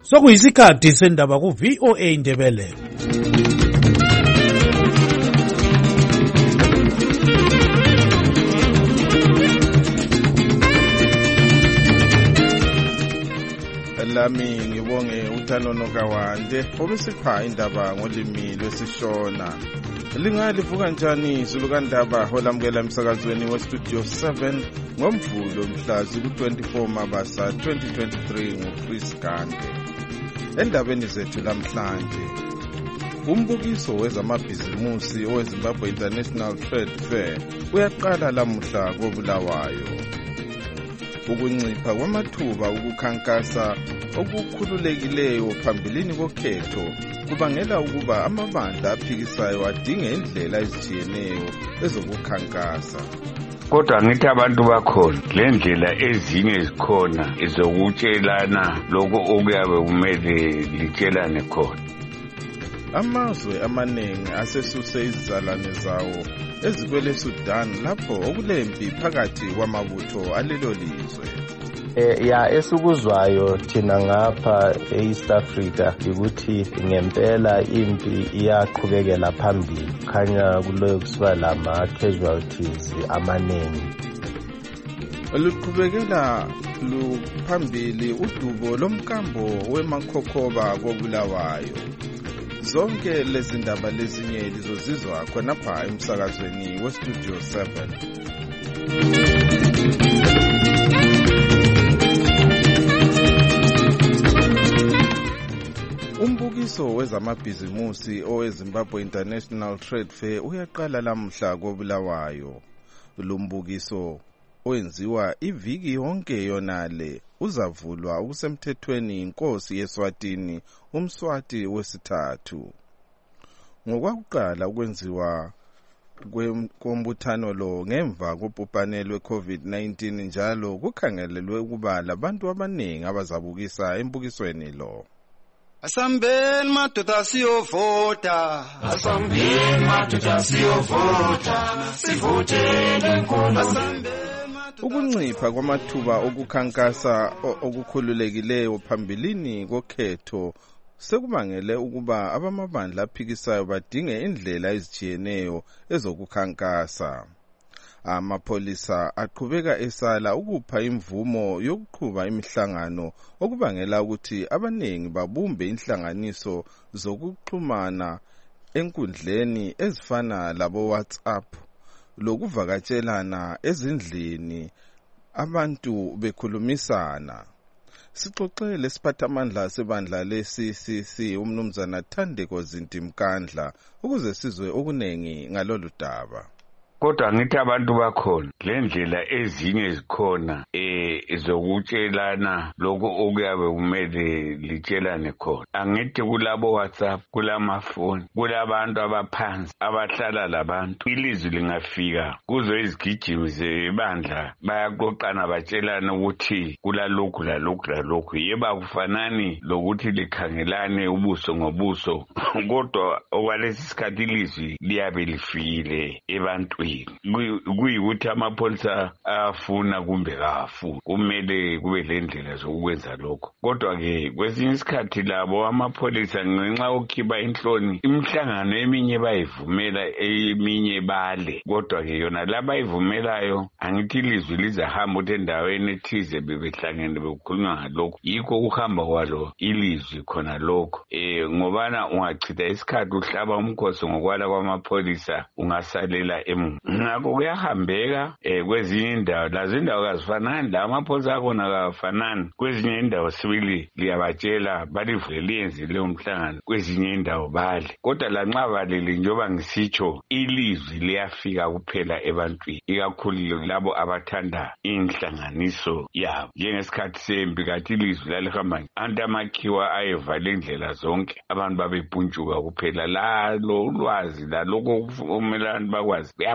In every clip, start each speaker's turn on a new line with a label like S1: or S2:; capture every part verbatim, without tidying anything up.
S1: Sokuyisikhathi sendaba ku V O A Indebele.
S2: Lami ngibonge uThanono Kawande obesipha indaba ngolimi lwesishona. Lingalivuka njani izulu kandaba olamukela emsakazweni we Studio seven ngomvulo mhla ku-twenty-four Mabasa twenty twenty-three nguChris Gande. Endabeni zethu namhlanje, umbukiso wezamabhizimusi oweZimbabwe International Trade Fair uyaqala lamuhla koBulawayo. Ukuncipha kwamathuba ukukhankasa okukhululekileyo phambilini kokhetho kubangela ukuba amabandla aphikisayo adinge indlela ezitshiyeneyo ezokukhankasa.
S3: Kodwa ngithi abantu bakhona le ndlela ezinye zikhona ezokutshelana lokho okuyabe kumele litshelane khona.
S2: Amazwe amanengi asesuse izizalwane zawo ezikwele Sudan lapho okulempi phakathi kwamabutho alelo lizwe.
S4: Eh ya esikuzwayo thina ngapha eEast Africa ukuthi ngempela impi iyaqhubekela phambili, khanya kuloyo kusiba lama casualties amanengi.
S2: Oluqhubekela luphambili udubo lomkambo weMakhokhoba koBulawayo. Zonke lezi ndaba lezinye lizozizwa khonapha emsakazweni we Studio seven. Umbukiso wezamabhizimusi oweZimbabwe International Trade Fair uyaqala lamuhla koBulawayo. Lumbukiso owenziwa iviki yonke yonale uzavulwa ukusemthethweni inkosi yeSwatini uMswati wesithathu. Ngokwakuqala ukwenziwa kombuthano lo ngemva kobhubhane lwe-COVID nineteen njalo kukhangelelwe ukuba labantu abaningi abazabukisa embukisweni lo.
S5: Asambeni madoda siyovota, asambeni madoda siyovota, sivotele inkosi.
S2: Ukuncipha kwamathuba okukhankasa okukhululekileyo phambilini kokhetho sekubangele ukuba abamabandla aphikisayo badinge indlela ezitshiyeneyo ezokukhankasa. Amapholisa aqhubeka esala ukupha imvumo yokuqhuba imihlangano okubangela ukuthi abaningi babumbe inhlanganiso zokuxhumana enkundleni ezifana labo WhatsApp lokuvakatshelana ezindlini abantu bekhulumisana. Sixoxele siphathamandla sebandla le-C C C umnumzana Thandeko Zintimkandla ukuze sizwe okunengi ngalolu daba.
S3: Kodwa ngithi abantu bakhona le ndlela ezinye zikhona eh zokutshelana lokho okuyabe kumele litshelane khona. Angithi kulabo WhatsApp, kulamafoni, kulabantu abaphansi abahlala labantu. Ilizwi lingafika kuzo izigijimi zebandla bayaqoqana batshelana ukuthi kulalokhu lalokhu lalokhu. Yeba kufanani lokuthi likhangelane ubuso ngobuso. Kodwa okwalesi sikhathi ilizwi liyabe lifile ebantwini. Kuyikuthi amapholisa afuna kumbe kafu kumele kube lendlela zokwenza lokho. Kodwa ke kwesinye isikhathi labo amapholisa ngenxa okhiba inhloni imihlangano eminye bayivumela eminye bale. Kodwa ke yona laba ivumelayo angithi ilizwi lizahamba ukuthi endaweni ethize bebehlangene bekukhulunywa ngalokho. Yikho ukuhamba kwalo ilizwi khona lokho. Eh ngobana ungachitha isikhathi uhlaba umkhosi ngokwala kwamapholisa ungasalela emuva. Ngakho kuyahambeka eh kwezinye indawo lazo indawo kazifanani, la amapholisa akhona kafanani. Kwezinye indawo sibili liyabatshela balivule liyenze leyo mhlangano, kwezinye indawo bale. Kodwa lanxa balele njoba ngisitsho ilizwi liyafika kuphela ebantwini, ikakhulu labo abathanda inhlanganiso yabo. Njengesikhathi sempi kathi ilizwi lalihamba anti amakhiwa ayevale indlela zonke, abantu babebhuntshuka kuphela. La lo ulwazi la lokho umelani bakwazi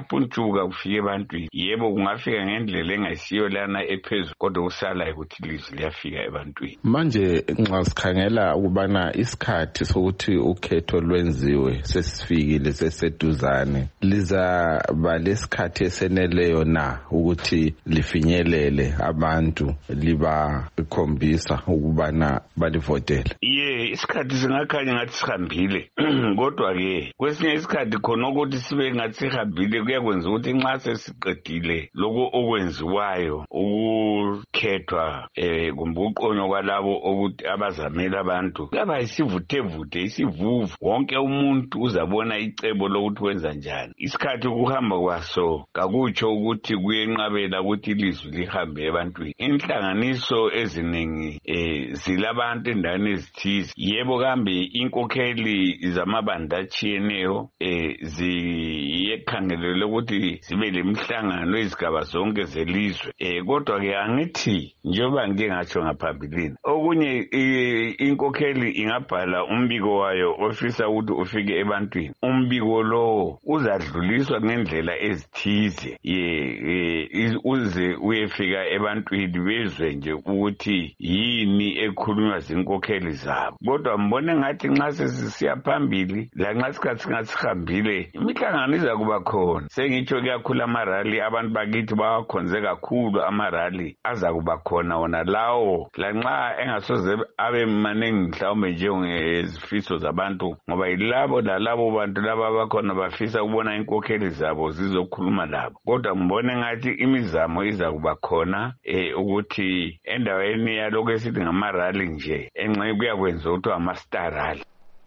S3: kungapuntshuka kufike ebantwini yebo kungafika ngendlela engasiyo lana ephezulu kodwa usala ukuthi ilizwi liyafika ebantwini.
S6: Manje nxa sikhangela ukubana isikhathi sokuthi ukhetho lwenziwe sesifikile seseduzane lizaba lesikhathi eseneleyo na ukuthi lifinyelele abantu libakhombisa ukubana balivotele?
S3: Ye isikhathi singakhanya ngathi sihambile kodwa ke kwesinye isikhathi khona ukuthi sibe ngathi sihambile kuyakwenza ukuthi nxa sesiqedile lokho okwenziwayo ukukhethwa eh kumbe uqonyo kwalabo ukuthi abazamela abantu kaba isivutevute isivuvu wonke umuntu uzabona icebo lokuthi wenza njani. Isikhathi ukuhamba kwaso kakutsho ukuthi kuyenqabela ukuthi ilizwi lihambe ebantwini. Inhlanganiso eziningi eh zilabantu endaweni ezithize yebo kambe inkokheli zamabandla atshiyeneyo eh ziyekhangelele ukuthi zibe lemhlangano ezigaba zonke zelizwe eh kodwa ke angithi njengoba ngike ngatsho ngaphambilini okunye inkokheli ingabhala umbiko wayo ofisa ukuthi ufike ebantwini. Umbiko lo uzadluliswa ngendlela ezithize ye uze uyefika ebantwini bezwe nje ukuthi yini ekhulunywa zinkokheli zabo. Kodwa mbone ngathi nxa sesisiya phambili la nxa sikhathi singasihambile imihlangano iza kuba khona. Sengitsho kuyakhula amarali abantu bakithi bawakhonze kakhulu amarali aza kuba khona wona lawo la nxa engasoze abe manengi mhlawumbe njengezifiso zabantu ngoba yilabo lalabo bantu laba bakhona bafisa ukubona inkokheli zabo zizokhuluma labo. Kodwa mbone ngathi imizamo iza kuba khona eh ukuthi endaweni yaloko esithi ngamarali nje enxe kuyakwenza ukuthi amastarali.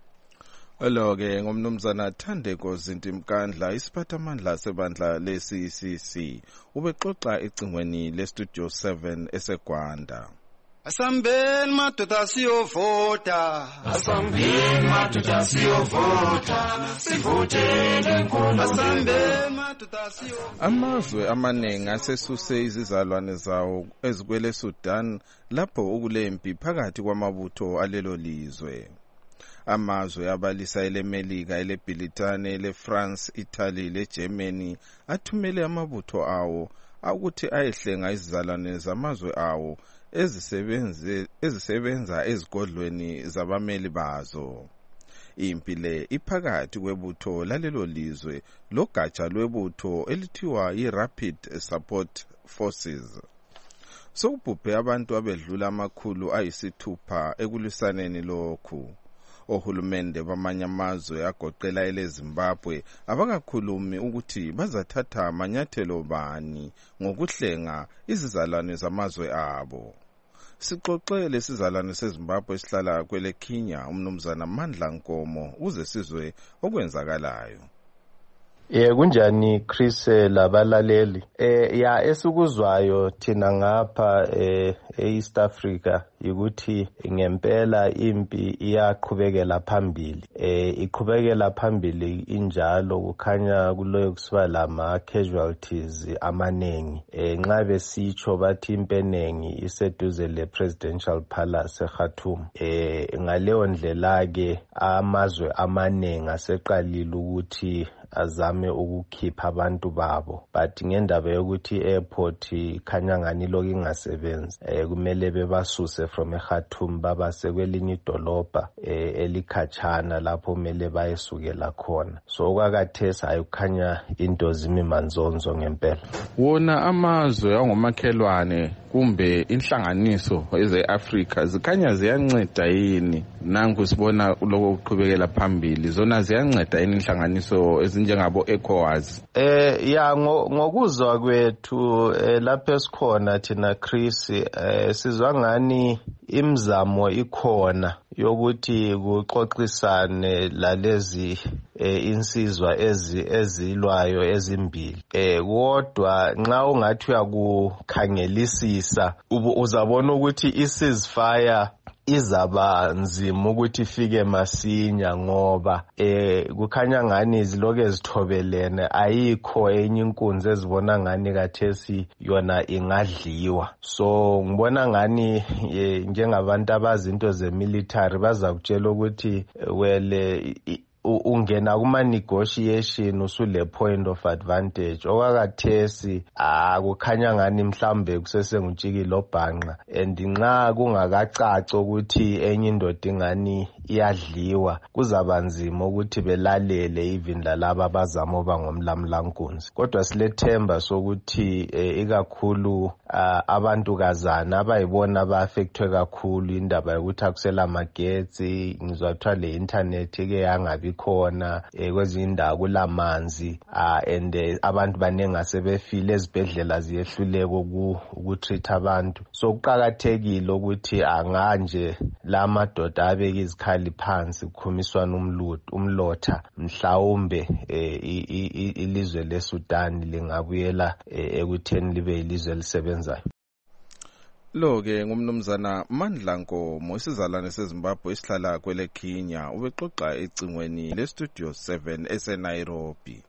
S2: Lo ke ngomnumzana Thandeko Zintimkandla isiphathamandla sebandla le-C C C ubexoxa ecingweni le-Studio seven eseGwanda.
S5: Asambeni madoda siyovota, asambeni madoda siyovota, sivotele inkulu. Asambeni madoda siyovota.
S2: Amazwe amaningi asesuse izizalwane zawo ezikwele Sudan lapho ukulempi phakathi kwamabutho alelo lizwe. Amazwe abalisa elemelika eleBritane eleFrance Italy leGermany athumele amabutho awo ukuthi ayehlenga izizalwane zamazwe awo ezisebenze ezisebenza ezigodlweni zabameli bazo. Impi le iphakathi kwebutho lalelo lizwe logatsha lwebutho elithiwa iRapid Support Forces. Sokubhubhe abantu abedlula amakhulu ayisithupha ekulwisaneni lokhu. Ohulumende bamanye amazwe agoqela eleZimbabwe abakakhulumi ukuthi bazathatha amanyathelo bani ngokuhlenga izizalwane zamazwe abo. Sixoxele isizalwane seZimbabwe esihlala kwele Kenya umnumzana Mandla Nkomo uze sizwe okwenzakalayo.
S4: Eh kunjani Chris labalaleli? Eh ya esikuzwayo thina ngapha eh eEast Africa ukuthi ngempela impi iyaqhubekela phambili. Eh iqhubekela phambili injalo kukhanya kuloyo kusiba lama casualties amanengi. Eh nxa besitsho bathi impenengi iseduze le Presidential Palace eKhartoum. Eh ngaleyo ndlela ke amazwe amanengi aseqalile ukuthi azame ukukhipha abantu babo but ngendaba yokuthi airport khanya ngani lokho ingasebenzi eh kumele bebasuse from eKhartoum babase kwelinye idolobha eh elikhatshana lapho kumele bayesukela khona. So kwakathesa ayukhanya into zimi manzonzo ngempela.
S6: Wona amazwe angomakhelwane kumbe inhlanganiso eze-Africa zikhanya ziyanceda yini nanku sibona lokho ukuqhubekela phambili zona ziyanceda yini inhlanganiso ezinjengabo ECOWAS?
S4: Eh ya ngokuzwa kwethu eh, lapho esikhona thina Chris eh, sizwa ngani imzamo ikhona yokuthi kuxoxisane lalezi eh, insizwa ezi ezilwayo ezimbili. Eh kodwa nxa ungathi uyakukhangelisisa uzabona ukuthi i-ceasefire izaba nzima ukuthi ifike masinya ngoba eh kukhanya ngani iziloke ezithobelene ayikho enye inkunzi ezibona ngani kathesi yona ingadliwa. So ngibona ngani njengabantu abazinto zemilitary baza kutshela ukuthi wele ungena kuma negotiation usule point of advantage. Okwakathesi akukhanya ngani mhlambe kusesengutshikile obhanqa, and nxa kungakacaci ukuthi enye indoda ingani iyadliwa kuzaba nzima ukuthi belalele even lalabo abazama uba ngomlamulankunzi. Kodwa silethemba sokuthi eh, ikakhulu uh, abantu kazana abayibona ba-affectwe kakhulu indaba yokuthi akusela magetsi, ngizwa kuthiwa le internet ke yangabi khona, eh, kwezinye indawo kulamanzi, uh, and eh, abantu baningi asebefile ezibhedlela ziyehluleka ukutreat abantu. So kuqakathekile ukuthi anganje la madoda abeka izikhali phansi kukhumiswana umlotha mhlawumbe eh, ilizwe leSudan lingabuyela eh, ekutheni libe ilizwe elisebenzayo.
S2: Lo ke ngumnumzana Mandla Nkomo, isizalwane seZimbabwe isihlala kwele Kenya, ubexoxa ecingweni le Studio seven eseNairobi.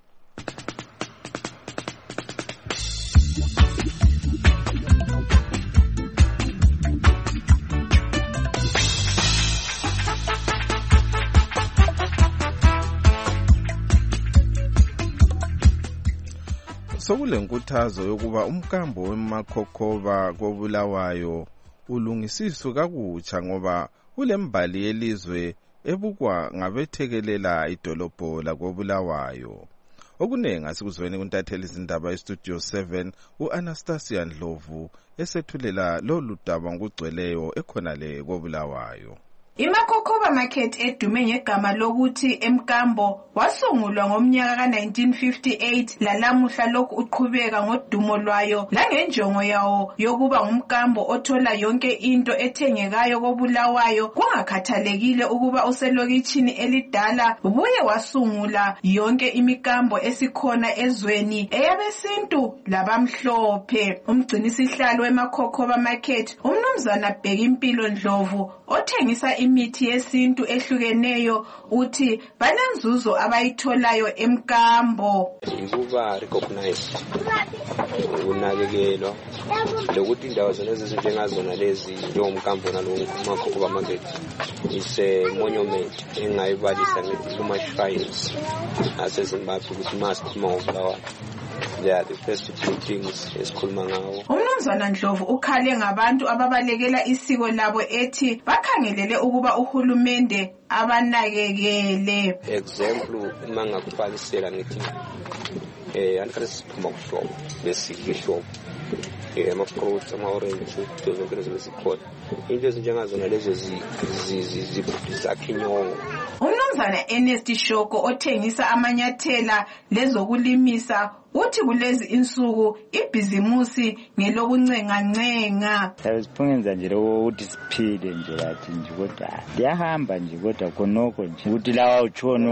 S2: Sokulenkuthazo yokuba umkambo weMakhokoba koBulawayo ulungisiswe kakutsha ngoba kulembali yelizwe ebukwa ngabethekelela idolobho lakoBulawayo. Okunengi asikuzweni kuntatheli izindaba eStudio seven uAnastasia Ndlovu esethulela lolu daba ngokugcweleyo ekhonale koBulawayo.
S7: iMakhokoba Market edume ngegama lokuthi eMkambo wasungulwa ngomnyaka ka nineteen fifty-eight lalamuhla lokhu uqhubeka ngodumo lwayo langenjongo yawo yokuba ngumkambo othola yonke into ethengekayo koBulawayo kungakhathalekile ukuba uselokitshini elidala. Buye wasungula yonke imikambo esikhona ezweni eyabesintu labamhlophe. Umgcinisihlalo weMakhokoba Market umnumzana Bhekimpilo Ndlovu othengisa imithi yesintu ehlukeneyo uthi banenzuzo abayitholayo eMkambo.
S8: Ukuba recognize unakekelwa lokuthi indawo zona ezinjengazona lezi njengomkambo naloMakhokoba Market is a monument engayibalisa ngithi kuma shrines aseZimbabwe ukuthi masikhuluma ngoBulawayo. They are the first two things esikhuluma ngawo.
S7: Umnumzana Ndlovu ukhale ngabantu ababalekela isiko labo ethi bakhangelele ukuba uhulumende abanakekele.
S8: Example mangakubalisela ngithi eh anifana siphuma kushop besihle shop eh ama fruits ama orange zonke lezo zikhoda into ezinjengazona lezo zizakhinyongo.
S7: Umnumzana Ernest Shoko othengisa amanyathela lezokulimisa uthi kulezi insuku ibhizimusi ngelokuncengancenga.
S9: Siphungenza nje ukuthi siphile nje lathi nje kodwa liyahamba nje kodwa khonoko nje ukuthi lawa utshona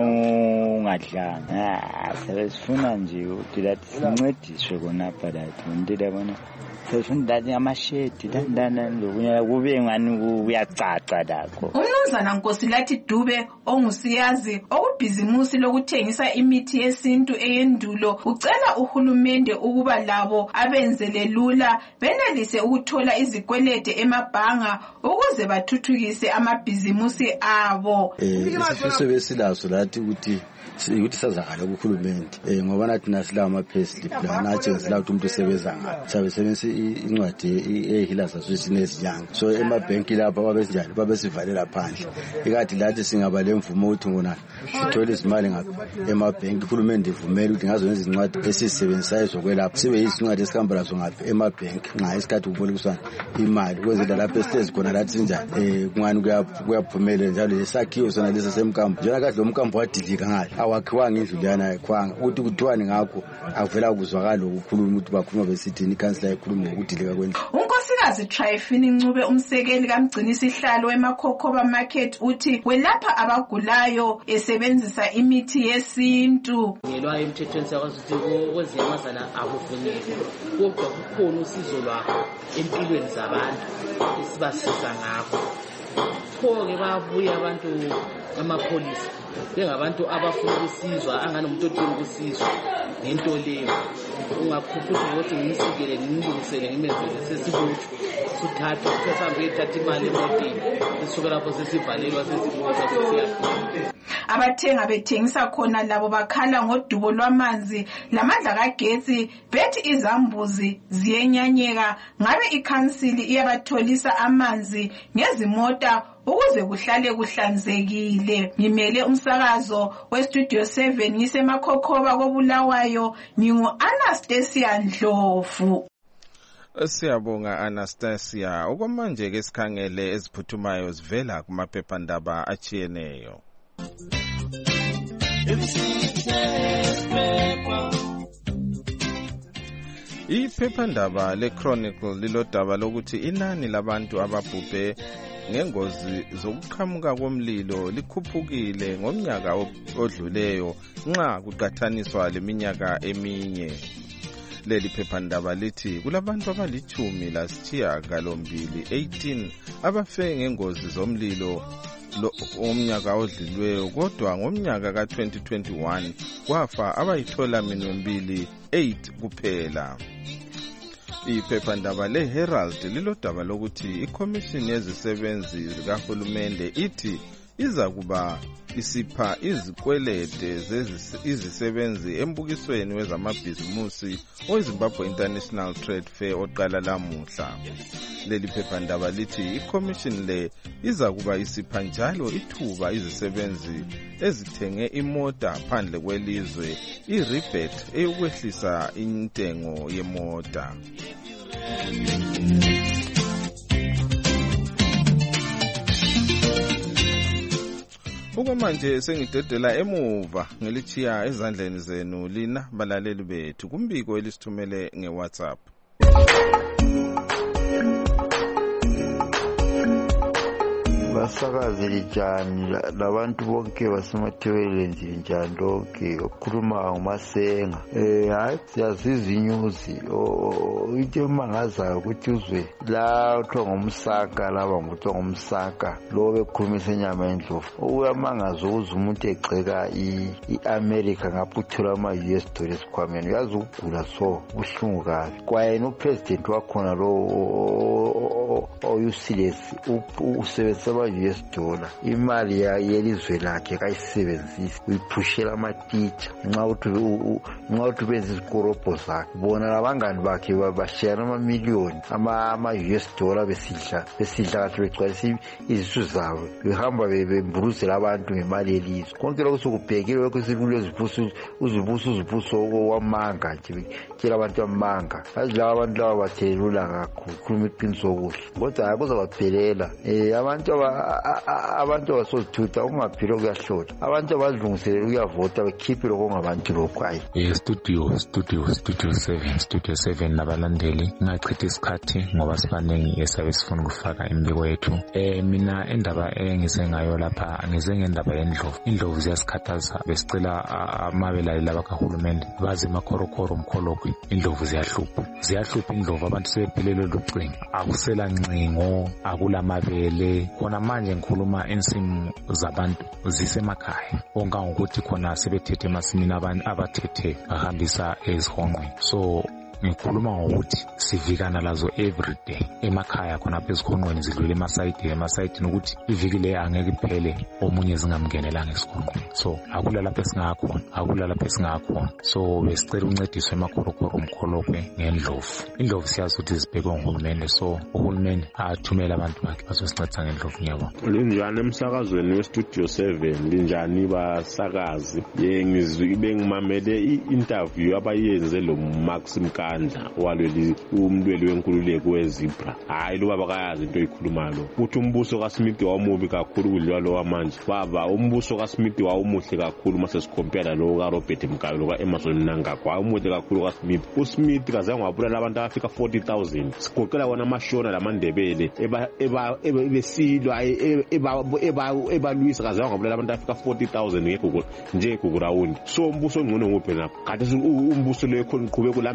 S9: ungadlanga. Ah sesifuna nje ukuthi lathi sincediswe khonapha lathi ngintela bona sesifuna lathi amashedi landana lokunyala kube ngani kuyacaca lakho.
S7: Umnumzana Nkosilathi Dube ongusiyazi okubhizimusi lokuthengisa imithi yesintu eyendulo ucela uhulumende ukuba labo abenzele lula benelise ukuthola izikwelede emabhanga ukuze bathuthukise amabhizimusi abo.
S10: Eh isifiso besilazo lathi ukuthi ukuthi sazakala kuhulumende eh ngoba nathi nasilawa amaphesi plan atshengisa ukuthi umuntu usebenza ngayo sabe sebenzisa incwadi ehilasa sisinezinyanga. So emabhenki lapha babesinjani babesivalela phandle ikathi lathi singaba lemvumo ukuthi ngona sithole izimali ngapha emabhenki uhulumende ivumela ukuthi ngazo lezi incwadi esisebenzisayo zokwelapha sibe yizincwadi esihamba lazo ngapha emabhenki nxa isikhathi kubolekiswana imali ukwenzela lapha esitezi khona lathi sinjani eh kungani kuyaphumelela njalo lesakhiwo sona lesi semkambo njalo kahle lo mkambo wadilika ngale awakhiwanga indlu yana ekhwanga ukuthi kuthiwani ngakho avela ukuzwakala ukukhuluma ukuthi bakhuluma besithini ikhansela ekhuluma ngokudilika kwendlu.
S7: Unkosikazi Tryphine Ncube umsekeli kamgcinisihlalo weMakhokoba Market uthi welapha abagulayo esebenzisa imithi yesintu.
S11: Ngelwa emthethweni sakwazi ukuthi kwezinyamazana akuvunyelwe kodwa kukhona usizo lwakho empilweni zabantu esibasiza ngakho. Pho-ke babuya abantu amapholisa bengabantu abafuna ukusizwa anganomuntu odinga ukusizwa ngento leyo ungakhuphuka ukuthi ngimsikele ngimlungisele ngimenzele sesibutho suthatha sesihambe ethatha imali emotini sisuka lapho sesivalelwa sesibuza sesiyafika.
S7: abathenga bethengisa khona labo bakhala ngodubo lwamanzi lamandla kagetsi bethi izambuzi ziyenyanyeka ngabe ikhansili iyabatholisa amanzi ngezimota ukuze kuhlale kuhlanzekile. Ngimele umsakazo weStudio seven ngiseMakhokhoba koBulawayo, ngingu Anastasia Ndlovu.
S2: Siyabonga Anastasia. Okwamanje ke sikhangele eziphuthumayo zivela kumaphephandaba achiyeneyo. Iphephandaba leChronicle lilodaba lokuthi inani labantu ababhubhe ngengozi zokuqhamuka komlilo likhuphukile ngomnyaka odluleyo nxa kuqathaniswa leminyaka eminye. Leli phephandaba lithi kulabantu abalichumi lasitshiya galombili eighteen abafe ngengozi zomlilo omnyaka odlulweyo, kodwa ngomnyaka ka twenty twenty-one kwafa abayithola minwembili eight kuphela. Iphephandaba leHerald lilodaba lokuthi iCommission yezisebenzi zikahulumende ithi iza kuba isipha izikwelede izisebenzi embukisweni wezamabhizimusi weZimbabwe International Trade Fair oqala lamuhla. Leli phephandaba lithi iCommission le iza kuba isipha njalo ithuba izisebenzi ezithenge imota phandle kwelizwe i-rebate eyokwehlisa intengo yemota. Okwamanje sengidedela emuva ngelichiya ezandleni zenu lina balaleli bethu kumbiko elisithumele ngeWhatsApp.
S12: Basakazi lijani labantu bonke basemathebeleni njani lonke okukhuluma ngoMasenga. Eh hayi siyaziza inyuzi into emangazayo ukuthi uzwe la uthiwa ngomsaka laba nguthiwa ngomsaka lo bekhulumisa inyama endlovu. Uyamangaza ukuze umuntu egxeka iAmerica ngaphuthula ama-U S dollars kwameni uyazi ukugula so ubuhlungu kabi. Kwayena upresident wakhona lo oyusiles usebenzisa ama-U S dollar imali yelizwe lakhe kayisebenzisi uyiphushela ama-teacher nxa uthi nxa uthi benza izikorobho zakhe bona labangani bakhe bashare ama-million ama-U S dollar besidla besidla kahle begcwalisa izisu zabo behamba bemburuzela abantu ngemali yelizwe. Konke lokhu sokubhekile lokhu sikulo zibuso uzibuso uzibuso wamanga nje tshela abantu amanga azi laba abantu laba bathelula kakhulu khuluma iqiniso kuhle kodwa akuzabaphelela eh abantu abantu abasozithutha ungaphilo kuyahlola abantu abadlungiselela uyavota bekhiphe lokho ngabantu lokho ayi.
S13: Eh studio studio studio seven studio seven nabalandeli ngachitha isikhathi ngoba sibanengi esabe sifuna ukufaka imbiko yethu. Eh mina endaba engisengayo lapha ngize ngendaba yendlovu. Indlovu ziyasikhathaza besicela amabelali laba kahulumende baze emakhorokhoro umkholokwe. Indlovu ziyahlupha ziyahlupha indlovu abantu sebephelelwe lucingo akusela ncingo akulamabele khona manje ngikhuluma insimu zabantu zisemakhaya onga ukuthi khona sebethethe emasimini abantu abathethe bahambisa ezihonqweni. So ngikhuluma ngokuthi sivikana lazo every day emakhaya khona phezihonqweni zidlule emasayidini emasayidini ukuthi iviki le angeke iphele omunye zingamngenelanga esihonqweni. So akula lapho esingakhona akula lapho esingakhona. So besicela uncediswe emakhorokhoro umkholokwe ngendlovu. Indlovu siyazi ukuthi zibhekwe nguhulumende, so uhulumende athumele abantu bakhe bazosincedisa ngendlovu. Ngiyabonga.
S14: Linjani emsakazweni weStudio seven linjani basakazi yengizwe bengimamele i-interview abayenze lo Maxim Kandla waleli umlweli wenkululeko weZibra. Hayi lo baba kayazi into oyikhuluma lo. Uthi umbuso kaSmith wawumubi kakhulu kudlwa lo wamanje. Baba umbuso kaSmith wawumuhle kakhulu mase sikompare lo kaRobert Mugabe lo kaEmmerson Mnangagwa umuhle kakhulu kaSmith. uSmith kazange wabulala abantu abafika forty thousand. Sigoqela wona amashona laMandebele eba eba ebesilwa eba eba ebalwisa kazange wabulala abantu abafika forty thousand ngegugula nje gugurawundi. So umbuso ongcono nguphi lapha? Kanti umbuso lo ekhona uqhubeka ulambisa abantu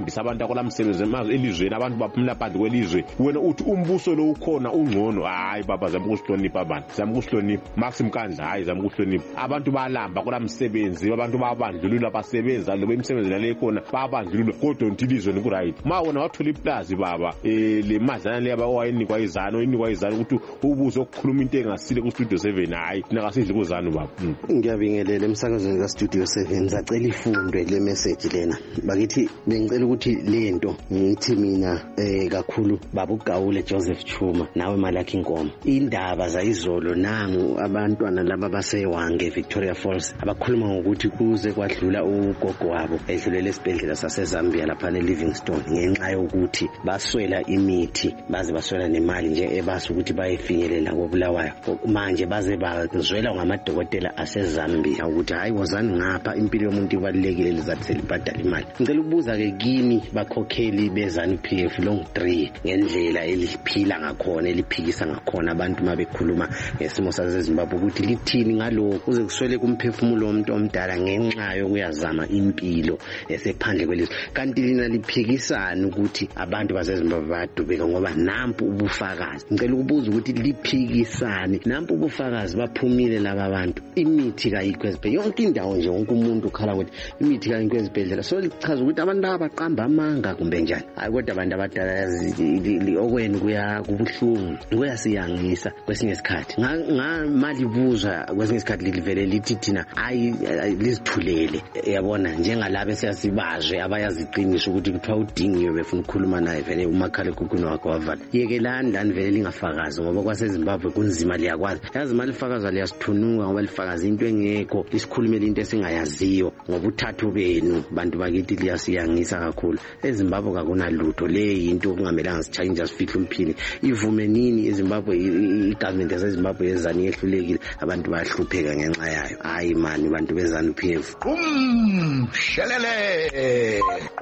S14: kwalamsebenzi emazwe elizweni abantu baphumula phandle kwelizwe wena uthi umbuso lo ukhona ungcono hayi baba zama ukuhlonipha abantu zama ukuhlonipha Maxim Kandla hayi zama ukuhlonipha abantu balamba kwalamsebenzi abantu babandlulula basebenza lo bemsebenzi nale khona babandlulula kodwa ntilizwe ni right ma wona wathola iplazi baba eh le madlana le abawayinikwa izano inikwa izano ukuthi ubuzo ukukhuluma into engasile ku Studio seven hayi nakasidle kuzano baba
S15: ngiyabingelela emsakazweni ka Studio seven zacela ifundwe le message lena bakithi bengicela ukuthi lento ngithi mina eh kakhulu baba uGawule Joseph Chuma nawe Malaki Nkomo indaba zayizolo nangu abantwana laba basewange Victoria Falls abakhuluma ngokuthi kuze kwadlula ugogo wabo edlulele esibhedlela saseZambia lapha eLivingstone ngenxa yokuthi baswela imithi baze baswela nemali nje ebasa ukuthi bayefinyelela koBulawayo manje baze bazwela ngamadokotela aseZambia ukuthi hayi wozani ngapha impilo yomuntu ibalekile lizathi selibhadala imali ngicela ukubuza ke kimi bakhokheli bezanu P F long three ngendlela eliphila ngakhona eliphikisa ngakhona abantu mabekhuluma ngesimo saseZimbabwe ukuthi lithini ngalokho kuze kuswele kumphefumulo womuntu omdala ngenxa yokuyazama impilo esephandle kwelizwe kanti lina liphikisana ukuthi abantu baseZimbabwe badubeka ngoba nampu ubufakazi ngicela ukubuza ukuthi liphikisane nampu ubufakazi baphumile laba abantu imithi kayikho ezibhedlela yonke indawo nje wonke umuntu ukhala ukuthi imithi kayikho ezibhedlela so lichaza ukuthi abantu abaqamba amanga kumbe njani hayi kodwa abantu abadala okwenu kuya kubuhlungu kuyasiyangisa kwesinye isikhathi nga malibuzwa kwesinye isikhathi livele lithi thina hayi lizithulele yabona njengalabo siyasibazwe abayaziqinisa ukuthi kuthiwa udingiwe befuna ukukhuluma naye vele umakhala ekhukhwini wakhe wavala yekelani lani vele lingafakazi ngoba kwaseZimbabwe kunzima liyakwazi yazi malifakaza liyasithunuka ngoba lifakaza into engekho isikhulumela into esingayaziyo ngoba uthathu benu bantu bakithi liyasiyangisa kakhulu eZimbabwe kakunalutho le into okungamelanga sichange sifihle umphini ivume nini eZimbabwe igovernment yaseZimbabwe yezani yehlulekile abantu bayahlupheka ngenxa yayo hayi mani bantu bezanu P F
S16: um shelele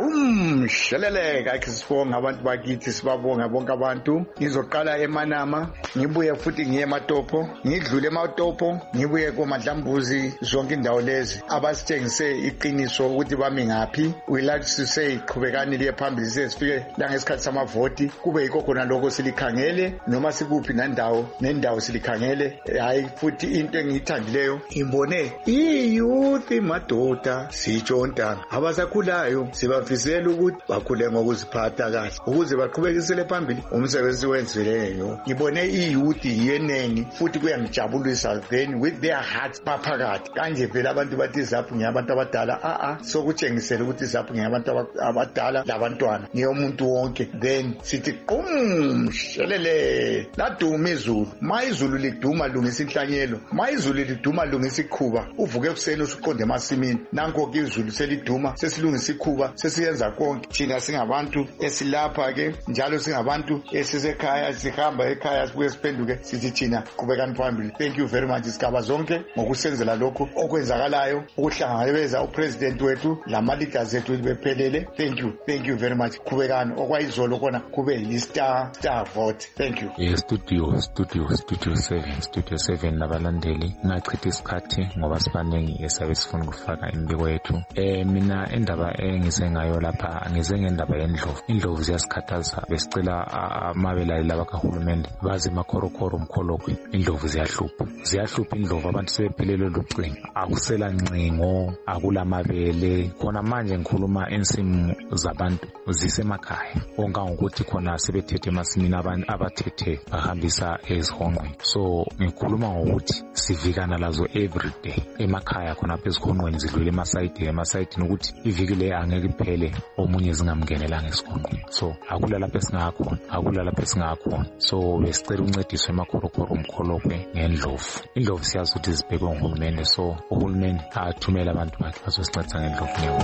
S16: um shelele kakhe sibonga abantu bakithi sibabonga bonke abantu ngizoqala eManama ngibuye futhi ngiye eMatopo ngidlule eMatopo ngibuye koMadlambuzi zonke indawo lezi abasithengise iqiniso ukuthi bami ngaphi we like to say qhubekani liye phambili sesifike la ngesikhathi samavoti kube yikho khona lokho silikhangele noma sikuphi nandawo nendawo silikhangele hayi futhi into engiyithandileyo imbone iyouth madoda sitshonta abasakhulayo sibafisela ukuthi bakhule ngokuziphatha kahle ukuze baqhubekisele phambili umsebenzi wenzileyo ngibone iyouth yenengi futhi kuyangijabulisa then with their hearts baphakathi kanje vele abantu bathi zaphu ngiyabantu abadala a a sokutshengisela ukuthi zaphu ngiyabantu abadala labantwana ngiyomuntu wonke then sithi qum shelele laduma izulu mayizulu liduma lungisa inhlanyelo mayizulu liduma lungisa ikhuba uvuke ekuseni usuqonde emasimini nanko ke izulu seliduma sesilungisa ikhuba sesiyenza konke thina singabantu esilapha ke njalo singabantu esisekhaya sihamba ekhaya sibuye siphenduke sithi thina qhubekani phambili thank you very much isigaba zonke ngokusenzela lokho okwenzakalayo ukuhlangabeza upresident wethu lama-leaders ethu bephelele thank you thank you very much qhubekani okwayizolo kona kube yi-star star vote thank you
S13: ye studio studio studio seven studio seven nabalandeli ngachitha isikhathi ngoba sibaningi esabe sifuna ukufaka imbiko yethu eh mina indaba engise ngayo lapha ngize ngendaba yendlovu indlovu ziyasikhathaza besicela amabelali laba kahulumende baze makhorokhoro umkholokwe indlovu ziyahlupha ziyahlupha indlovu abantu sebephelelwe lucingo akusela ncingo akulamabele khona manje ngikhuluma ensimu zabantu zisemakhaya onga ukuthi khona sebethethe emasimini abantu abathethe bahambisa ezihonqweni so ngikhuluma ngokuthi sivikana lazo every day emakhaya khona phe ezihonqweni zidlule emasayidini emasayidini ukuthi iviki le angeke iphele omunye zingamngenelanga esihonqweni so akula lapha esingakhona akula lapha esingakhona so besicela uncediswe emakhorokhoro umkholokwe ngendlovu indlovu siyazi ukuthi zibhekwe nguhulumende so uhulumende athumele abantu bakhe bazosincedisa ngendlovu nyewo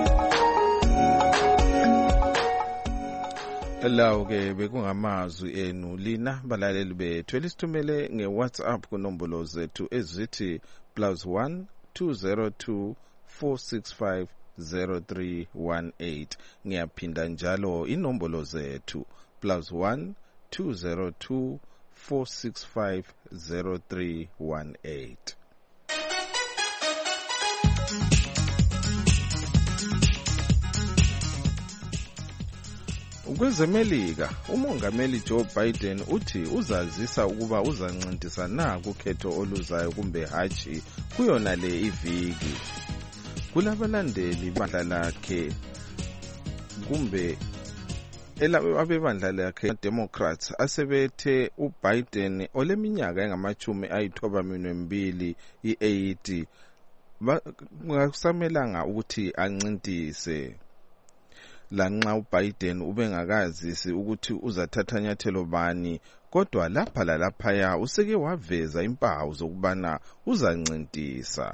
S2: lawo ke bekungamazwi enu lina balaleli bethu elisithumele ngeWhatsApp kunombolo zethu ezithi plus one two zero two four six five zero three one eight ngiyaphinda njalo inombolo zethu plus one two zero two four six five zero three one eight. Kwezemelika, umongameli Joe Biden uthi uzazisa ukuba uzancintisa na kukhetho oluzayo kumbe hatshi kuyona le iviki. Kulabalandeli bandla lakhe kumbe abebandla lakhe Democrats asebethe uBiden oleminyaka engamachumi ayithoba minwembili i-eighty ngakusamelanga ukuthi ancintise. Lanxa uBiden ubengakazisi ukuthi uzathatha nyathelo bani, kodwa lapha lalaphaya useke waveza impawu zokubana uzancintisa.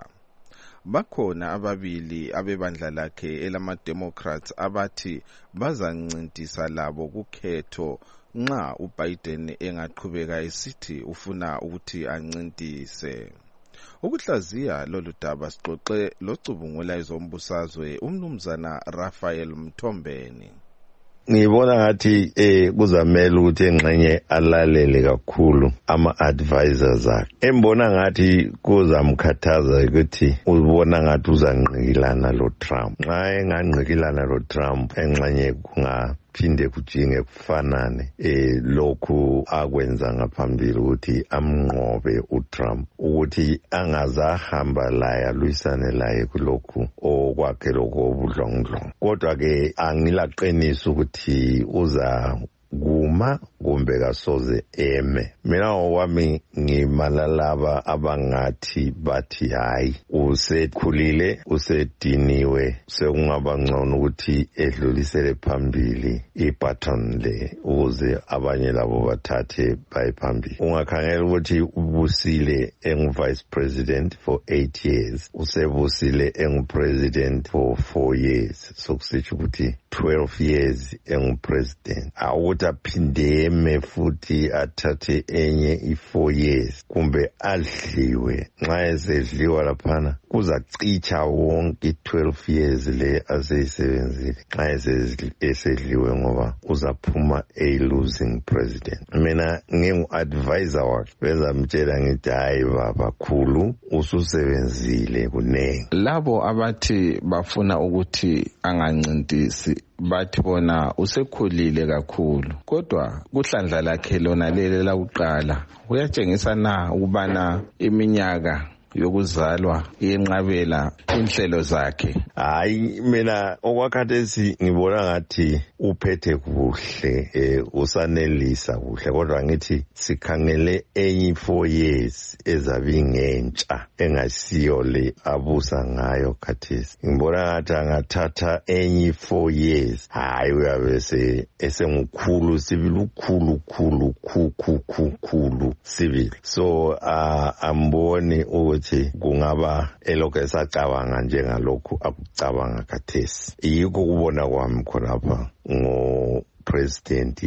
S2: Bakhona ababili abebandla lakhe elama-Democrats abathi bazancintisa labo kukhetho nxa uBiden engaqhubeka esithi ufuna ukuthi ancintise. Ukuhlaziya lolu daba sixoxe locubungula izombusazwe umnumzana Raphael Mthombeni.
S17: Ngibona ngathi eh kuzamela ukuthi engxenye alalele kakhulu ama-advisors akhe. Embona ngathi kuzamkhathaza ukuthi ubona ngathi uzanqikilana lo Trump. Nxa enganqikilana lo Trump engxenye kunga phinde kujinge kufanane eh lokhu akwenza ngaphambili ukuthi amnqobe uTrump ukuthi angazahamba laye lwisane laye kulokhu okwakhe lokho obudlongdlongo. Kodwa ke angilaqinisa ukuthi uza kuma kumbe kasoze eme. Mina owami ngimalalaba abangathi bathi hayi usekhulile usediniwe sekungaba ngcono ukuthi edlulisele phambili ibaton le ukuze abanye labo bathathe bayiphambili. Ungakhangela ukuthi ubusile engu vice president for eight years usebusile engu president for four years sokusitsho ukuthi twelve years engu president. Awukuthi aphindeme futhi athathe enye i-four years kumbe adliwe. Nxa esedliwa laphana kuzacicha wonke twelve years le aseyisebenzile nxa esedliwe ngoba uzaphuma a losing president. Mina ngingu-advisor wakhe bezamtshela ngithi hayi baba khulu ususebenzile kunengi.
S6: Labo abathi bafuna ukuthi angancintisi bathi bona usekhulile kakhulu, kodwa kuhlandla lakhe lona lele lakuqala uyatshengisa na ukubana iminyaka yokuzalwa yenqabela inhlelo zakhe.
S17: Hayi mina okwakhathesi ngibona ngathi uphethe kuhle eh usanelisa kuhle, kodwa ngithi sikhangele enye four years ezabi ngentsha engasiyo le abusa ngayo khathesi. Ngibona ngathi angathatha enye four years hayi uyabe se esengukhulu sibili ukhulu khulu khulu khulu sibili. So uh, amboni ukuthi kungaba elokho esacabanga njengalokhu akucabanga khathesi. Yikho kubona kwami khonapha ngo president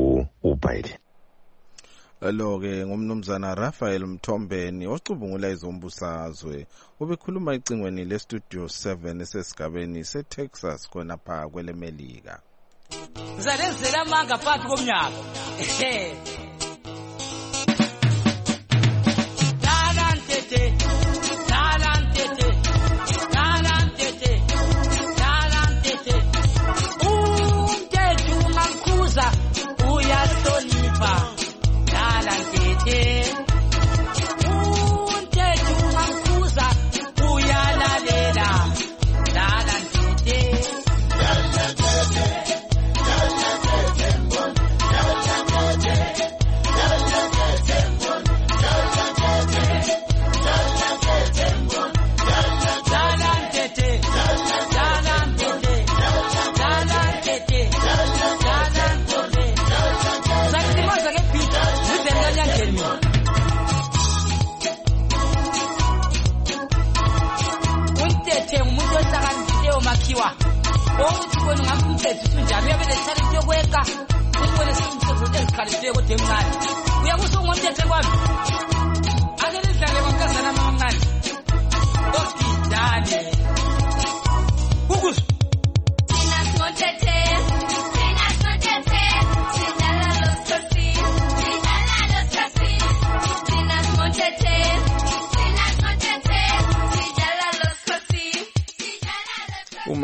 S17: uBiden.
S2: Lo ke ngumnumzana Raphael Mthombeni ocubungula izombusazwe ubekhuluma icingweni le Studio seven esesigabeni seTexas khonapha kwelemelika.
S18: Zalezela manga phakathi komnyaka.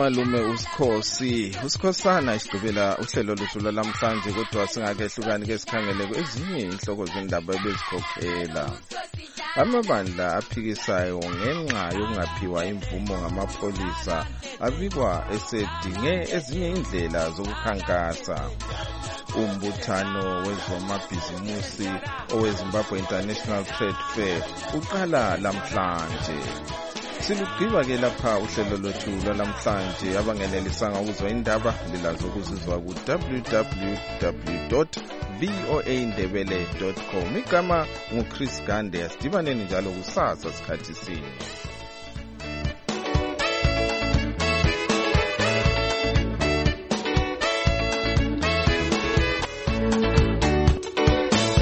S2: umalume uSikhosi uSikhosana isigqibela uhlelo lwethu lamhlanje kodwa singakehlukani ke sikhangele ezinye inhloko zendaba ebezikhokhela. Amabandla aphikisayo ngenxa yokungaphiwa imvumo ngamapholisa abikwa esedinge ezinye indlela zokukhankasa. Umbuthano wezomabhizimusi oweZimbabwe International Trade Fair uqala lamhlanje. Silugqiba ke lapha uhlelo lwethu lwalamhlanje. Abangenelisanga ukuzwa indaba lilazo ukuzizwa ku w w w dot voa ndebele dot com. Igama nguChris Gande. Asidibaneni njalo kusasa sikhathi sinye.